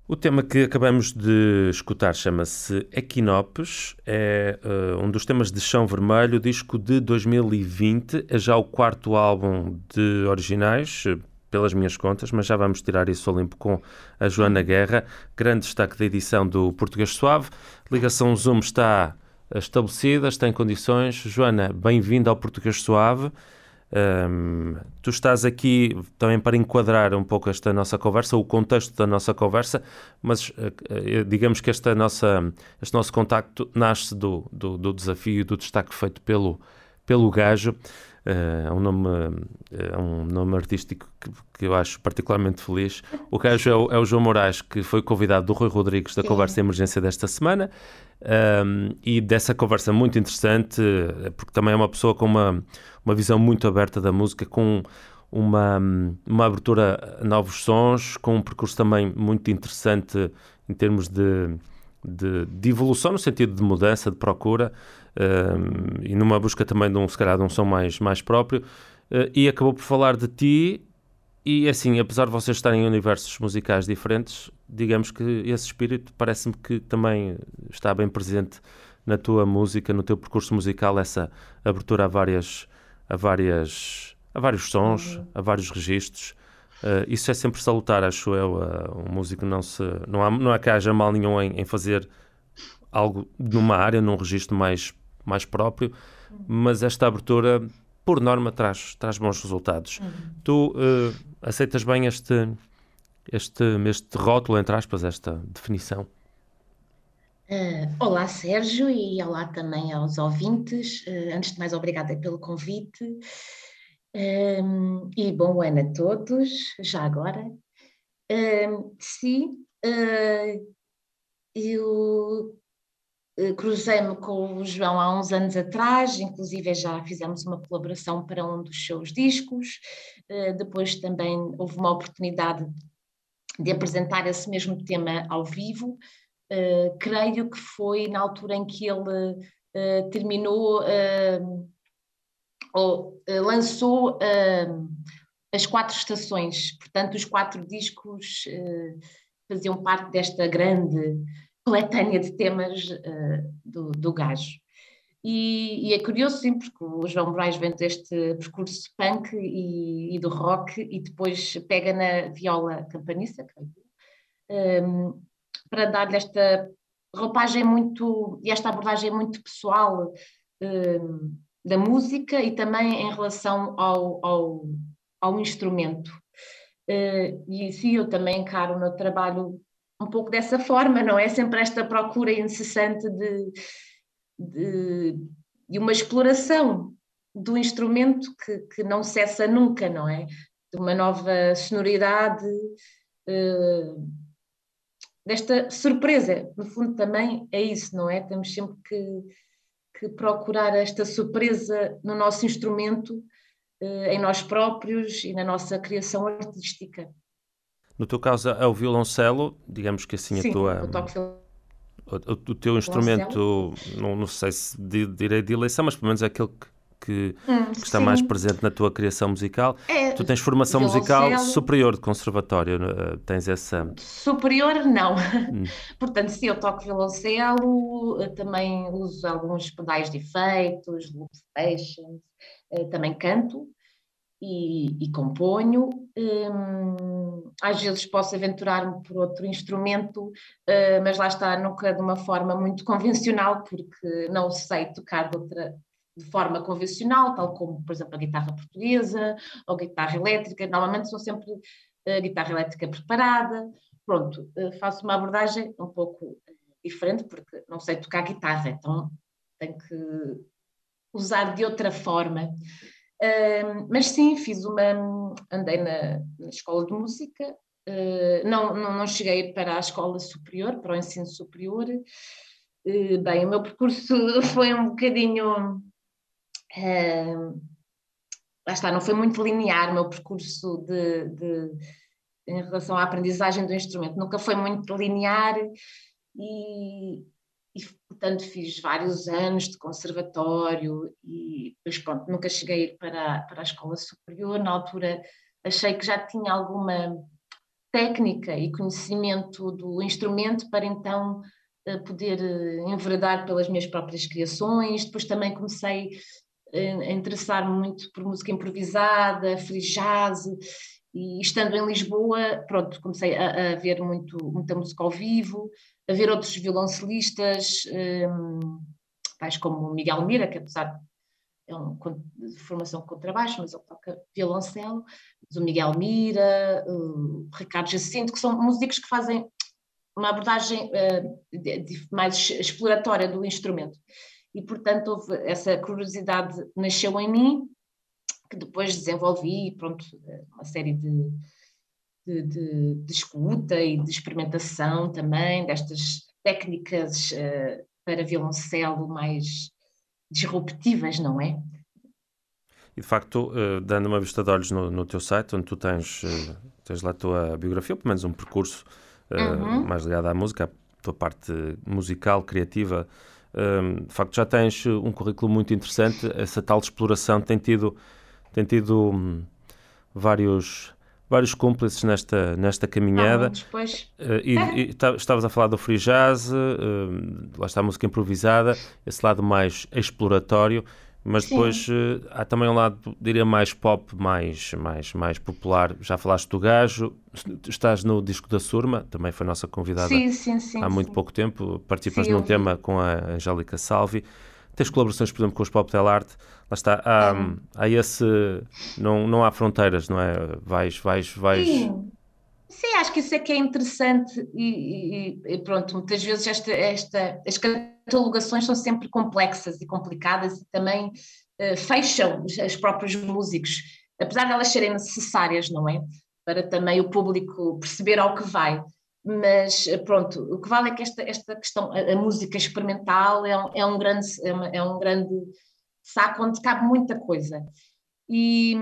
O tema que acabamos de escutar chama-se Equinopes, é um dos temas de Chão Vermelho, disco de 2020, é já o quarto álbum de originais, pelas minhas contas, mas já vamos tirar isso ao limpo com a Joana Guerra, grande destaque da edição do Português Suave. Ligação Zoom está estabelecida, está em condições. Joana, bem-vinda ao Português Suave. Tu estás aqui também para enquadrar um pouco esta nossa conversa, o contexto da nossa conversa, mas digamos que este nosso contacto nasce do desafio e do destaque feito pelo Gajo. É um nome artístico que eu acho particularmente feliz. O Gajo é o João Moraes, que foi convidado do Rui Rodrigues da Conversa Sim. em Emergência desta semana. E dessa conversa muito interessante, porque também é uma pessoa com uma visão muito aberta da música, com uma abertura a novos sons, com um percurso também muito interessante em termos de evolução, no sentido de mudança, de procura, e numa busca também se calhar, de um som mais próprio, e acabou por falar de ti. E assim, apesar de vocês estarem em universos musicais diferentes, digamos que esse espírito parece-me que também está bem presente na tua música, no teu percurso musical, essa abertura a vários sons, Uhum. a vários registros. Isso é sempre salutar, acho eu. Um músico não há que haja mal nenhum em fazer algo numa área, num registro mais próprio, mas esta abertura, por norma, traz bons resultados. Uhum. Tu aceitas bem este rótulo, entre aspas, esta definição? Olá, Sérgio, e olá também aos ouvintes. Antes de mais, obrigada pelo convite. E bom ano a todos, já agora. Sim, eu cruzei-me com o João há uns anos atrás, inclusive já fizemos uma colaboração para um dos seus discos. Depois também houve uma oportunidade de apresentar esse mesmo tema ao vivo. Creio que foi na altura em que ele terminou ou lançou as quatro estações, portanto, os quatro discos faziam parte desta grande coletânea de temas do Gajo. E é curioso, sim, porque o João Moraes vem deste percurso punk e do rock e depois pega na viola campaniça, para dar-lhe esta roupagem muito, e esta abordagem muito pessoal da música e também em relação ao instrumento. E sim, eu também encaro o meu trabalho um pouco dessa forma, não é? Sempre esta procura incessante de, de uma exploração do instrumento que não cessa nunca, não é? De uma nova sonoridade, desta surpresa. No fundo, também é isso, não é? Temos sempre que procurar esta surpresa no nosso instrumento, em nós próprios e na nossa criação artística. No teu caso é o violoncelo, digamos que assim Sim, eu toco o teu violoncelo. instrumento, não sei se direi de eleição, mas pelo menos é aquele que está mais Sim, presente na tua criação musical. é Tu tens formação musical violoncelo. superior de conservatório, tens essa... Superior, não. Hum. Portanto, se eu toco violoncelo, também uso alguns pedais de efeitos, loop stations, também canto e componho. Às vezes posso aventurar-me por outro instrumento, mas lá está, nunca de uma forma muito convencional, porque não sei tocar de forma convencional, tal como, por exemplo, a guitarra portuguesa ou a guitarra elétrica. Normalmente sou sempre guitarra elétrica preparada. Pronto, faço uma abordagem um pouco diferente, porque não sei tocar guitarra, então tenho que usar de outra forma. Mas sim, andei na escola de música, não cheguei a ir para a escola superior, para o ensino superior. Bem, o meu percurso foi um bocadinho, lá está, não foi muito linear o meu percurso em relação à aprendizagem do instrumento, nunca foi muito linear e, e portanto fiz vários anos de conservatório e depois pronto, nunca cheguei a ir para a escola superior. Na altura achei que já tinha alguma técnica e conhecimento do instrumento para então poder enveredar pelas minhas próprias criações. Depois também comecei a interessar-me muito por música improvisada, free jazz, e estando em Lisboa, pronto, comecei a ver muita música ao vivo, a ver outros violoncelistas, tais como o Miguel Mira, que apesar de formação com contrabaixo, mas ele toca violoncelo, o Miguel Mira, o Ricardo Jacinto, que são músicos que fazem uma abordagem mais exploratória do instrumento. E, portanto, houve essa curiosidade, nasceu em mim, que depois desenvolvi, pronto, uma série de escuta e de experimentação também, destas técnicas para violoncelo mais disruptivas, não é? E de facto, dando uma vista de olhos no teu site, onde tu tens lá a tua biografia, ou pelo menos um percurso mais ligado à música, a tua parte musical, criativa, de facto já tens um currículo muito interessante. Essa tal exploração tem tido vários cúmplices nesta caminhada. Depois... Estavas a falar do free jazz, lá está a música improvisada, esse lado mais exploratório, mas depois há também um lado, diria, mais pop, mais popular. Já falaste do Gajo, estás no disco da Surma, também foi nossa convidada há muito pouco tempo, participas num tema com a Angélica Salvi. Tens colaborações, por exemplo, com os Pop Del Arte. Lá está, há esse... Não há fronteiras, não é? Vais... Sim, acho que isso é que é interessante e pronto, muitas vezes as catalogações são sempre complexas e complicadas e também fecham os próprios músicos, apesar de elas serem necessárias, não é? Para também o público perceber ao que vai. Mas pronto, o que vale é que esta questão, a música experimental é um grande saco onde cabe muita coisa. E,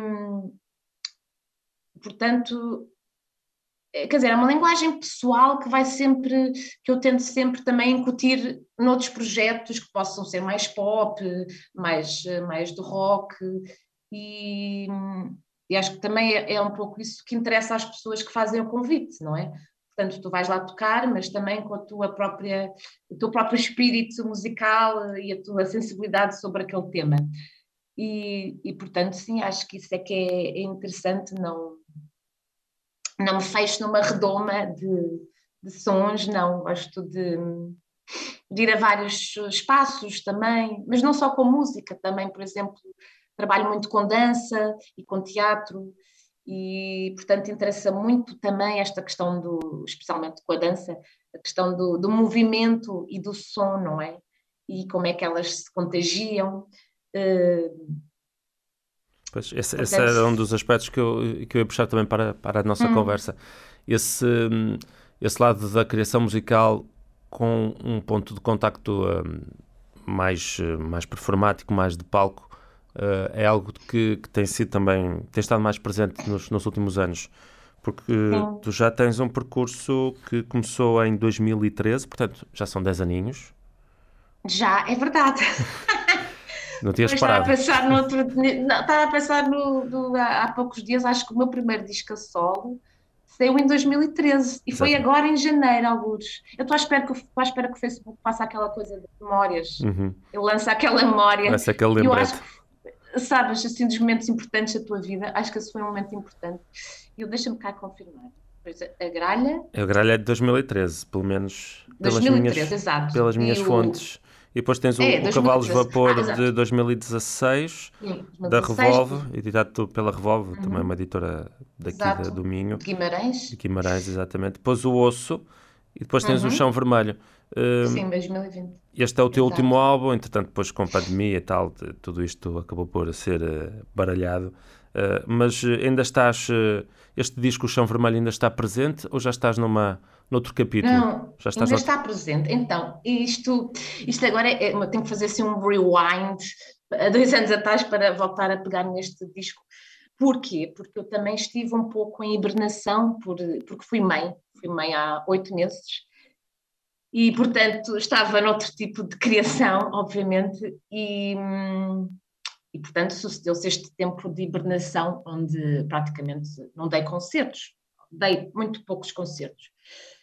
portanto, quer dizer, é uma linguagem pessoal que eu tento sempre também incutir noutros projetos que possam ser mais pop, mais do rock, e acho que também é um pouco isso que interessa às pessoas que fazem o convite, não é? Portanto, tu vais lá tocar, mas também com o teu próprio espírito musical e a tua sensibilidade sobre aquele tema. E portanto, sim, acho que isso é que é interessante, não me fecho numa redoma de sons, não. Gosto de ir a vários espaços também, mas não só com música, também, por exemplo, trabalho muito com dança e com teatro e, portanto, interessa muito também esta questão especialmente com a dança, a questão do movimento e do som, não é? E como é que elas se contagiam. Pois, esse era um dos aspectos que eu ia puxar também para a nossa conversa. Esse lado da criação musical com um ponto de contacto mais performático, mais de palco, é algo que tem estado mais presente nos últimos anos, porque tu já tens um percurso que começou em 2013, portanto já são 10 aninhos. Já, é verdade. Não tinhas parado. Estava a pensar há poucos dias, acho que o meu primeiro disco a solo saiu em 2013 e foi agora em janeiro, alguns. Eu estou à espera que o Facebook faça aquela coisa de memórias. Ele lança aquela memória. Lança aquele lembrete. Eu acho que, sabes, assim, dos momentos importantes da tua vida, acho que esse foi um momento importante. E deixa-me cá confirmar. Pois a Gralha... A Gralha é de 2013, pelo menos 2013, exato. Pelas minhas fontes. E depois tens o Cavalos de Vapor de 2016, da Revolve, editado pela Revolve, também uma editora daqui do Minho. De Guimarães. De Guimarães, exatamente. Depois o Osso, e depois tens o Chão Vermelho. Sim, 2020. Este é o teu último álbum, entretanto, depois com a pandemia e tal, tudo isto acabou por ser baralhado. Mas ainda estás... Este disco, o Chão Vermelho, ainda está presente ou já estás noutro capítulo? Não, ainda está presente. Então, isto agora tenho que fazer assim um rewind a 2 anos atrás para voltar a pegar neste disco. Porquê? Porque eu também estive um pouco em hibernação, porque fui mãe há 8 meses e, portanto, estava noutro tipo de criação, obviamente, e portanto, sucedeu-se este tempo de hibernação onde praticamente não dei concertos. dei muito poucos concertos.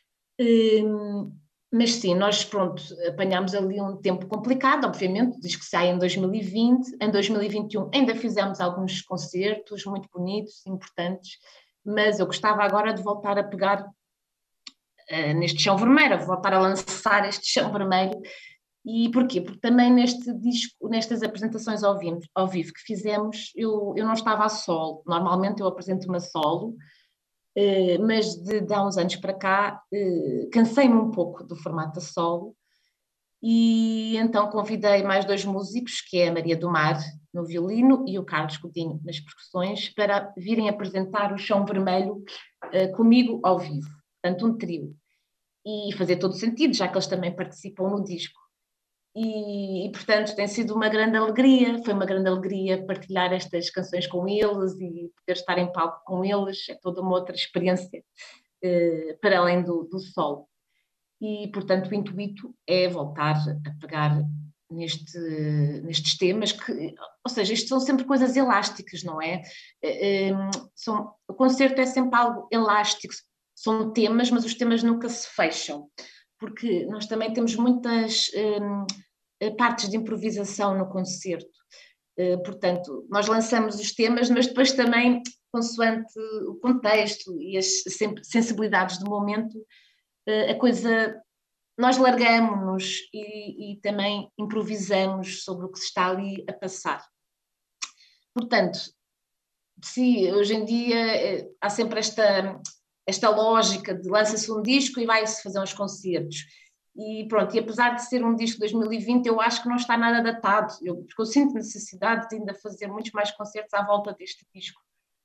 Mas sim, nós, pronto, apanhámos ali um tempo complicado, obviamente, diz que sai em 2020, em 2021 ainda fizemos alguns concertos muito bonitos, importantes, mas eu gostava agora de voltar a pegar neste chão vermelho, voltar a lançar este chão vermelho. E porquê? Porque também neste disco, nestas apresentações ao vivo que fizemos, eu não estava a solo. Normalmente eu apresento uma solo, mas de há uns anos para cá cansei-me um pouco do formato a solo e então convidei mais dois músicos, que é a Maria do Mar no violino e o Carlos Coutinho nas percussões, para virem apresentar o Chão Vermelho comigo ao vivo, portanto um trio. E fazer todo sentido, já que eles também participam no disco. Portanto, tem sido uma grande alegria, foi uma grande alegria partilhar estas canções com eles e poder estar em palco com eles, é toda uma outra experiência para além do solo. E, portanto, o intuito é voltar a pegar nestes temas, ou seja, isto são sempre coisas elásticas, não é? O concerto é sempre algo elástico, são temas, mas os temas nunca se fecham, porque nós também temos muitas partes de improvisação no concerto. Portanto, nós lançamos os temas, mas depois também, consoante o contexto e as sensibilidades do momento, a coisa, nós largamos-nos e também improvisamos sobre o que se está ali a passar. Portanto, sim, hoje em dia há sempre esta lógica de lança-se um disco e vai-se fazer uns concertos. E pronto, e apesar de ser um disco de 2020, eu acho que não está nada datado, porque eu sinto necessidade de ainda fazer muitos mais concertos à volta deste disco.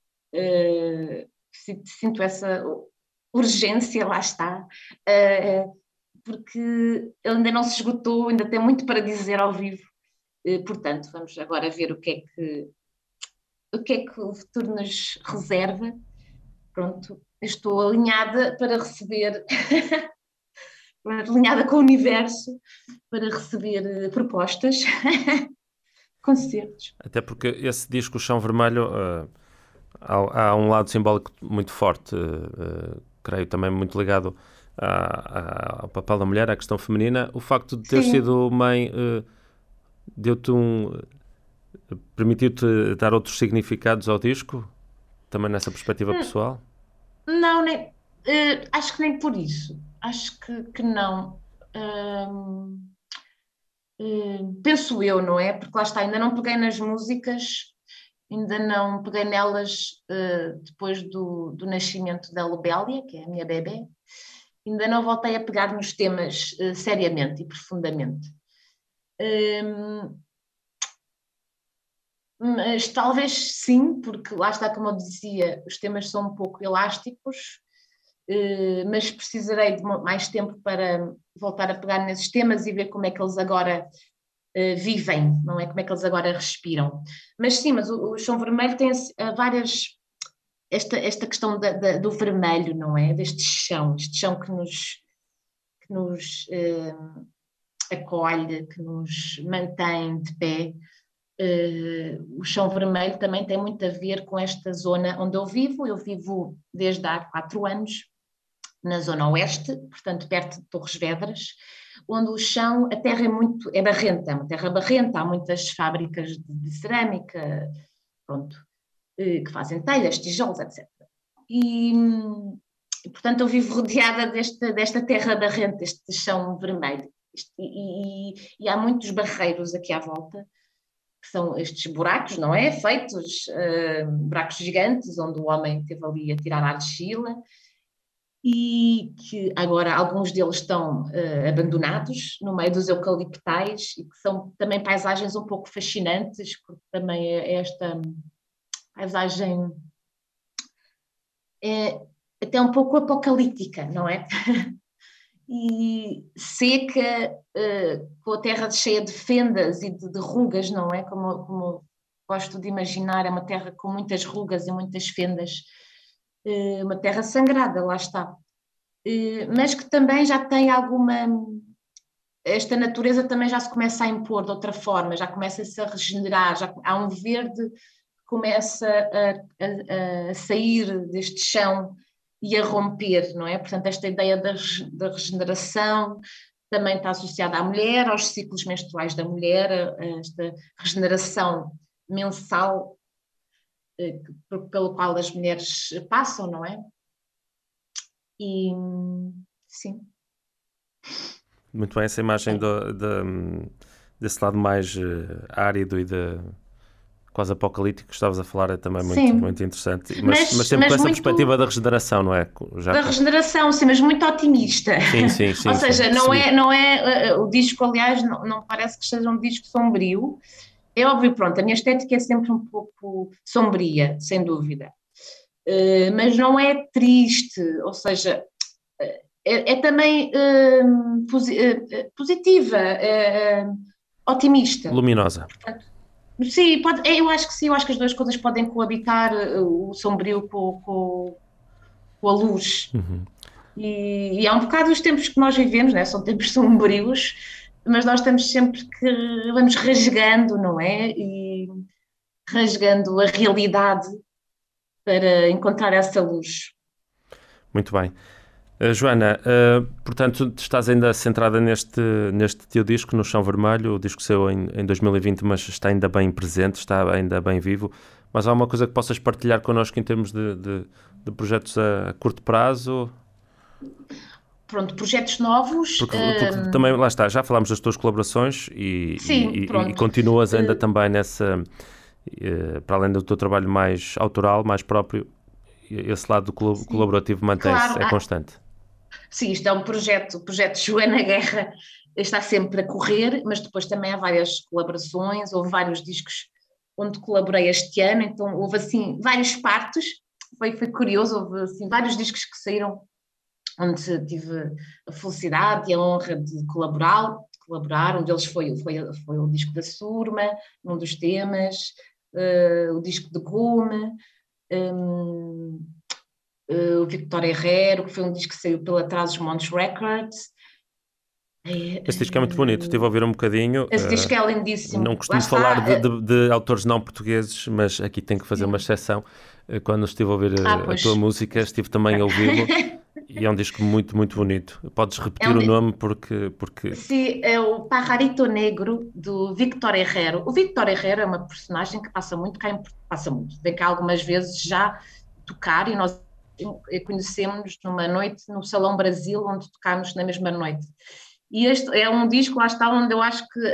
Sinto essa urgência, lá está, porque ele ainda não se esgotou, ainda tem muito para dizer ao vivo. Portanto, vamos agora ver o que é que o futuro nos reserva. Pronto, estou alinhada para receber... alinhada com o universo para receber propostas, concertos. Até porque esse disco, o Chão Vermelho, há um lado simbólico muito forte, creio também muito ligado ao papel da mulher, à questão feminina. O facto de ter sido mãe deu-te permitiu-te dar outros significados ao disco, também nessa perspectiva pessoal? Não, acho que nem por isso. Acho que não. Penso eu, não é? Porque lá está, ainda não peguei nas músicas, ainda não peguei nelas depois do nascimento da Lubélia, que é a minha bebé, ainda não voltei a pegar nos temas seriamente e profundamente. Mas talvez sim, porque lá está, como eu dizia, os temas são um pouco elásticos, mas precisarei de mais tempo para voltar a pegar nesses temas e ver como é que eles agora vivem, não é? Como é que eles agora respiram. Mas sim, mas o Chão Vermelho tem várias... Esta questão do vermelho, não é? Deste chão, este chão que nos acolhe, que nos mantém de pé. O Chão Vermelho também tem muito a ver com esta zona onde eu vivo desde há 4 anos, na zona oeste, portanto perto de Torres Vedras, onde o chão, a terra é barrenta, é uma terra barrenta, há muitas fábricas de cerâmica, pronto, que fazem telhas, tijolos, etc. E, portanto eu vivo rodeada desta terra barrenta, deste chão vermelho, e há muitos barreiros aqui à volta, que são estes buracos, não é? Feitos, buracos gigantes, onde o homem esteve ali a tirar a argila, e que agora alguns deles estão abandonados no meio dos eucaliptais e que são também paisagens um pouco fascinantes, porque também é esta paisagem até um pouco apocalíptica, não é? E seca, com a terra cheia de fendas e de rugas, não é? Como gosto de imaginar, é uma terra com muitas rugas e muitas fendas, uma terra sangrada, lá está. Mas que também já tem esta natureza também já se começa a impor de outra forma, já começa-se a regenerar, há um verde que começa a sair deste chão e a romper, não é? Portanto, esta ideia da regeneração também está associada à mulher, aos ciclos menstruais da mulher, a esta regeneração mensal pelo qual as mulheres passam, não é? E sim. Muito bem, essa imagem desse lado mais árido e quase apocalíptico que estavas a falar é também muito, muito interessante. Mas sempre com essa perspectiva da regeneração, não é? Regeneração, sim, mas muito otimista. Sim. Ou seja, não é o disco, aliás, não parece que seja um disco sombrio. É óbvio, pronto, a minha estética é sempre um pouco sombria, sem dúvida. Mas não é triste, ou seja, é também positiva, otimista. Luminosa. Portanto, sim, eu acho que sim, eu acho que as duas coisas podem coabitar, o sombrio com a luz. Uhum. E é um bocado os tempos que nós vivemos, né? São tempos sombrios, mas nós estamos sempre que vamos rasgando, não é? E rasgando a realidade para encontrar essa luz. Muito bem. Joana, portanto, estás ainda centrada neste teu disco, no Chão Vermelho, o disco saiu em 2020, mas está ainda bem presente, está ainda bem vivo. Mas há uma coisa que possas partilhar connosco em termos de projetos a curto prazo? Pronto, projetos novos. Porque também, lá está, já falámos das tuas colaborações e continuas ainda também nessa, para além do teu trabalho mais autoral, mais próprio, esse lado colaborativo mantém-se, claro, é constante. Sim, isto é um projeto, o projeto Joana Guerra está sempre a correr, mas depois também há várias colaborações, houve vários discos onde colaborei este ano, então houve assim várias partes, foi curioso, houve assim vários discos que saíram onde tive a felicidade e a honra de colaborar, um deles foi o disco da Surma, num dos temas, o disco de Gume, o Victor Herrero, que foi um disco que saiu pela Trás-os-Montes Records. Esse disco é muito bonito, estive a ouvir um bocadinho. Esse disco é lindíssimo. Não costumo falar de autores não portugueses, mas aqui tenho que fazer uma exceção. Quando estive a ouvir a tua música, estive também a ouvi-lo e é um disco muito, muito bonito. Podes repetir o nome porque... Sim, é o Pajarito Negro, do Victor Herrero. O Victor Herrero é uma personagem que passa muito, vem cá algumas vezes já tocar e nós conhecemos numa noite no Salão Brasil, onde tocámos na mesma noite. E este é um disco, lá está, onde eu acho que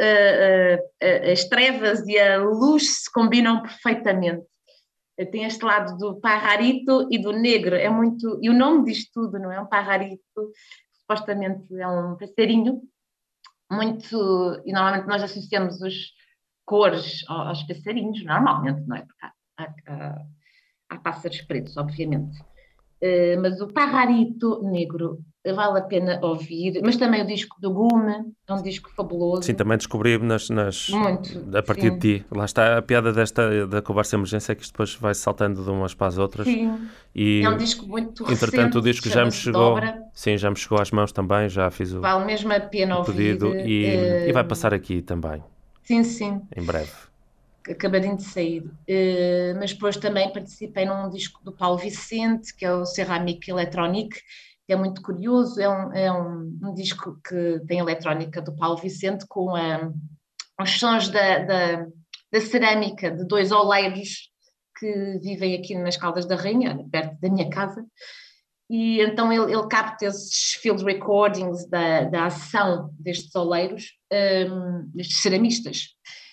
as trevas e a luz se combinam perfeitamente. Tem este lado do pajarito e do negro, é muito... E o nome diz tudo, não é? Um pajarito, supostamente é um passarinho, muito... E normalmente nós associamos as cores aos passarinhos, normalmente, não é? Porque há pássaros pretos, obviamente. Mas o Pajarito Negro vale a pena ouvir, mas também o disco do Gume, é um disco fabuloso. Sim, também descobri a partir de ti. Lá está a piada da conversa de emergência, é que isto depois vai saltando de umas para as outras. Sim, e, é um disco muito recente. Entretanto, o disco já me chegou. Sim, já me chegou às mãos também, já fiz o vale mesmo a pena pedido ouvir. E vai passar aqui também. Sim. Em breve. Acabadinho de sair, mas depois também participei num disco do Paulo Vicente, que é o Ceramic Electronic, que é muito curioso, é um disco que tem eletrónica do Paulo Vicente com os sons da cerâmica de dois oleiros que vivem aqui nas Caldas da Rainha, perto da minha casa, e então ele capta esses field recordings da ação destes oleiros, destes ceramistas.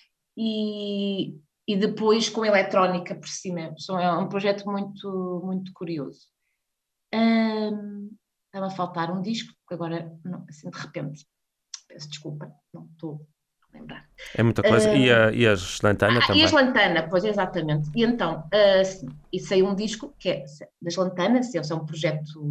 E depois com eletrónica por cima. É um projeto muito, muito curioso. Estava a faltar um disco, porque agora, não, assim de repente, peço desculpa, não estou a lembrar. É muita coisa. E a Geslantana também? E a Geslantana, pois exatamente. E então, e saiu um disco que é da Geslantana, é um projeto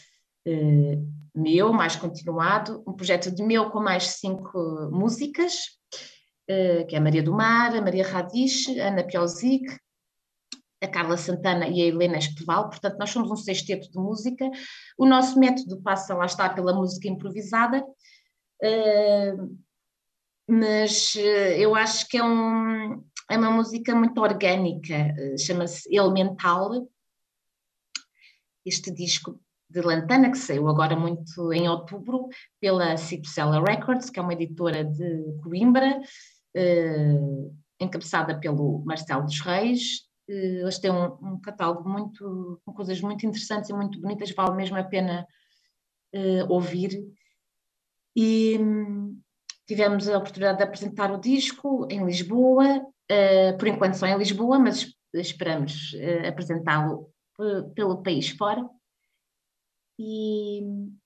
meu, mais continuado, um projeto de meu com mais 5 músicas, que é a Maria do Mar, a Maria Radiche, a Ana Piauzic, a Carla Santana e a Helena Espeval. Portanto, nós somos um sexteto de música. O nosso método passa, lá está, pela música improvisada, mas eu acho que é uma música muito orgânica, chama-se Elemental, este disco de Lantana, que saiu agora muito em outubro, pela Cipsela Records, que é uma editora de Coimbra, encabeçada pelo Marcelo dos Reis. Eles têm um catálogo com coisas muito interessantes e muito bonitas, vale mesmo a pena ouvir. E tivemos a oportunidade de apresentar o disco em Lisboa, por enquanto só em Lisboa, mas esperamos apresentá-lo pelo país fora. E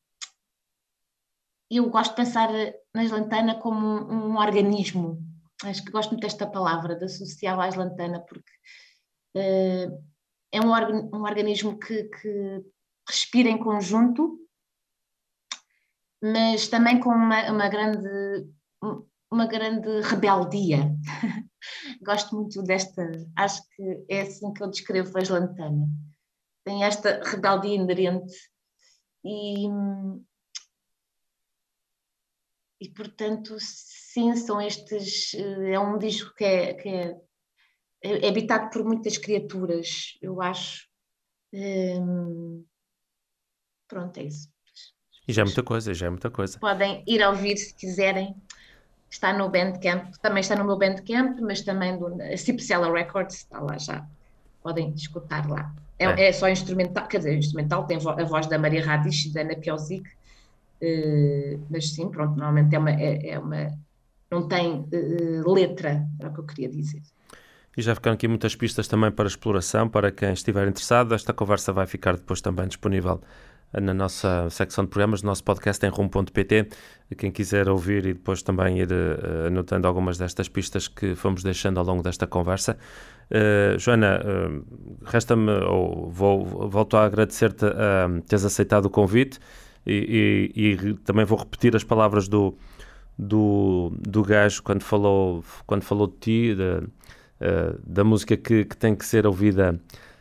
eu gosto de pensar na Aslantana como um organismo. Acho que gosto muito desta palavra, de associá-la à Aslantana, porque é um organismo que respira em conjunto, mas também com uma grande rebeldia. Gosto muito acho que é assim que eu descrevo a Aslantana. Tem esta rebeldia inerente e portanto, sim, são estes. É um disco que é habitado por muitas criaturas, eu acho. Pronto, é isso. E já é muita coisa, já é muita coisa. Podem ir ouvir se quiserem. Está no Bandcamp, também está no meu Bandcamp, mas também a Cipsela Records está lá já. Podem escutar lá. É só instrumental, quer dizer, instrumental, tem a voz da Maria Radice e da Ana Piauzic, mas sim, pronto, normalmente não tem letra, era o que eu queria dizer. E já ficaram aqui muitas pistas também para exploração, para quem estiver interessado. Esta conversa vai ficar depois também disponível na nossa secção de programas, no nosso podcast em rum.pt. Quem quiser ouvir e depois também ir anotando algumas destas pistas que fomos deixando ao longo desta conversa. Joana, resta-me, ou volto a agradecer-te teres aceitado o convite e também vou repetir as palavras do gajo quando falou de ti, da música que tem de ser ouvida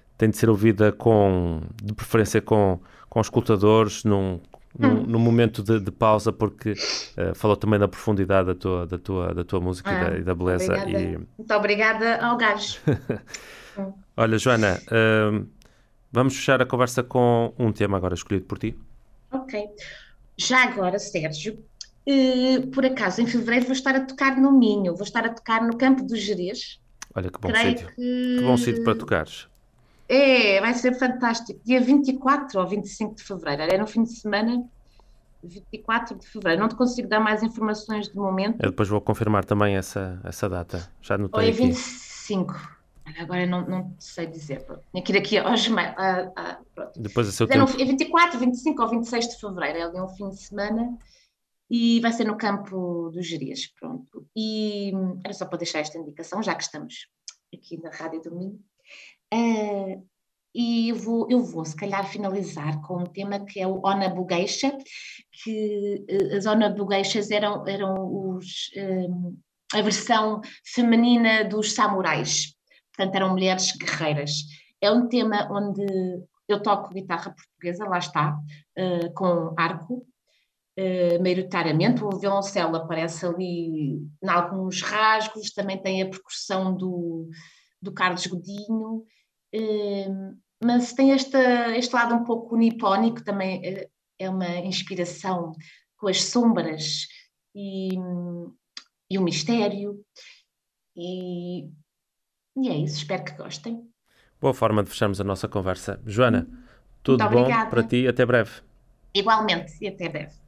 de preferência com os escutadores num momento de pausa, porque falou também da profundidade da tua música e da beleza. Muito obrigada ao gajo. Olha, Joana, vamos fechar a conversa com um tema agora escolhido por ti. Ok. Já agora, Sérgio, por acaso em fevereiro vou estar a tocar no Minho, vou estar a tocar no Campo dos Gerês. Olha que bom sítio. Que bom sítio para tocares. Vai ser fantástico. Dia 24 ou 25 de fevereiro. É no fim de semana, 24 de fevereiro. Não te consigo dar mais informações de momento. Eu depois vou confirmar também essa data. Já anotei ou é aqui. 25. Agora não sei dizer. Tinha que ir aqui hoje. Depois a seu tempo. É 24, 25 ou 26 de fevereiro. É ali um fim de semana. E vai ser no Campo dos Gerês. Pronto. E era só para deixar esta indicação, já que estamos aqui na Rádio do Minho. E eu vou se calhar finalizar com um tema que é o Ona Bugueixa, que as Ona Bugueixas eram a versão feminina dos samurais, portanto eram mulheres guerreiras. É um tema onde eu toco guitarra portuguesa, lá está, com arco, maioritariamente. O violoncelo aparece ali em alguns rasgos, também tem a percussão do Carlos Godinho, mas tem este lado um pouco nipónico, também é uma inspiração com as sombras e o mistério, e é isso, espero que gostem. Boa forma de fecharmos a nossa conversa. Joana, tudo bom para ti, até breve. Igualmente, e até breve.